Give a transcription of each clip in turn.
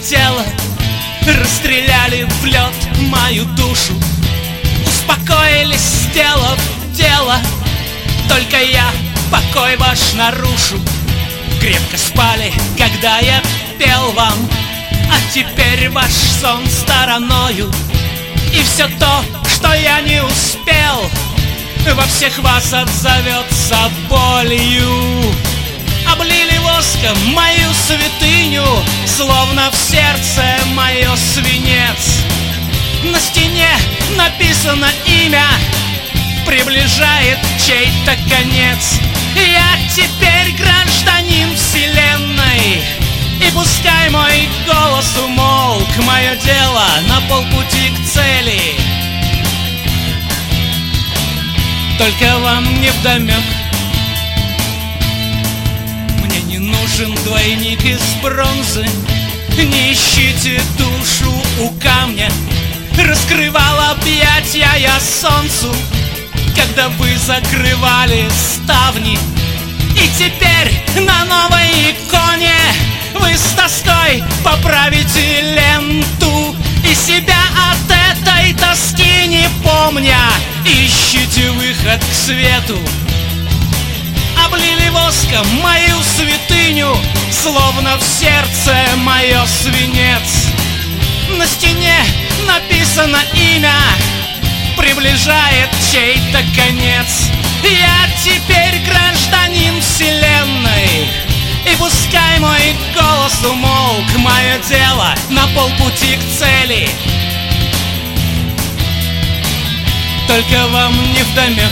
тело, расстреляли в лед мою душу. Успокоились, сделав дело, только я покой ваш нарушу. Крепко спали, когда я пел вам, а теперь ваш сон стороною. И все то, что я не успел, во всех вас отзовется болью. Облили воском мою святыню, словно в сердце мое свинец. На стене написано имя, приближает чей-то конец. Я теперь гражданин вселенной, и пускай мой голос умолк, мое дело на полпути к цели. Только вам невдомек, мне не нужен двойник из бронзы. Не ищите душу у камня, раскрывал объятья я солнцу, когда вы закрывали ставни. И теперь на новой иконе вы с тоской поправите ленту, и себя от этой тоски не помня ищите выход к свету. Облили воском мою святыню, словно в сердце мое свинец. На стене написано имя, приближает чей-то конец. Я теперь гражданин вселенной, и пускай мой голос умолк, мое дело на полпути к цели. Только вам невдомек.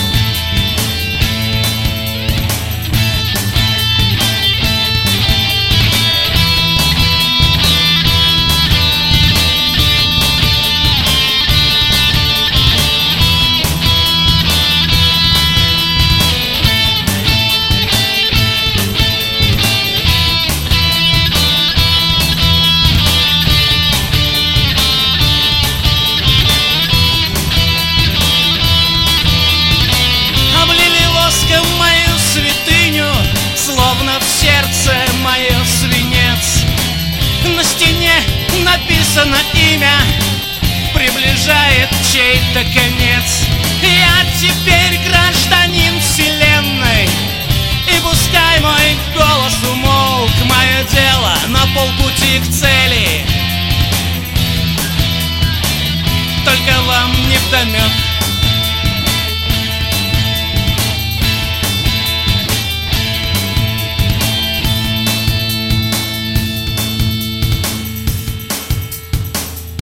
Словно в сердце мое свинец. На стене написано имя, приближает чей-то конец. Я теперь гражданин вселенной, и пускай мой голос умолк, мое дело на полпути к цели. Только вам невдомек.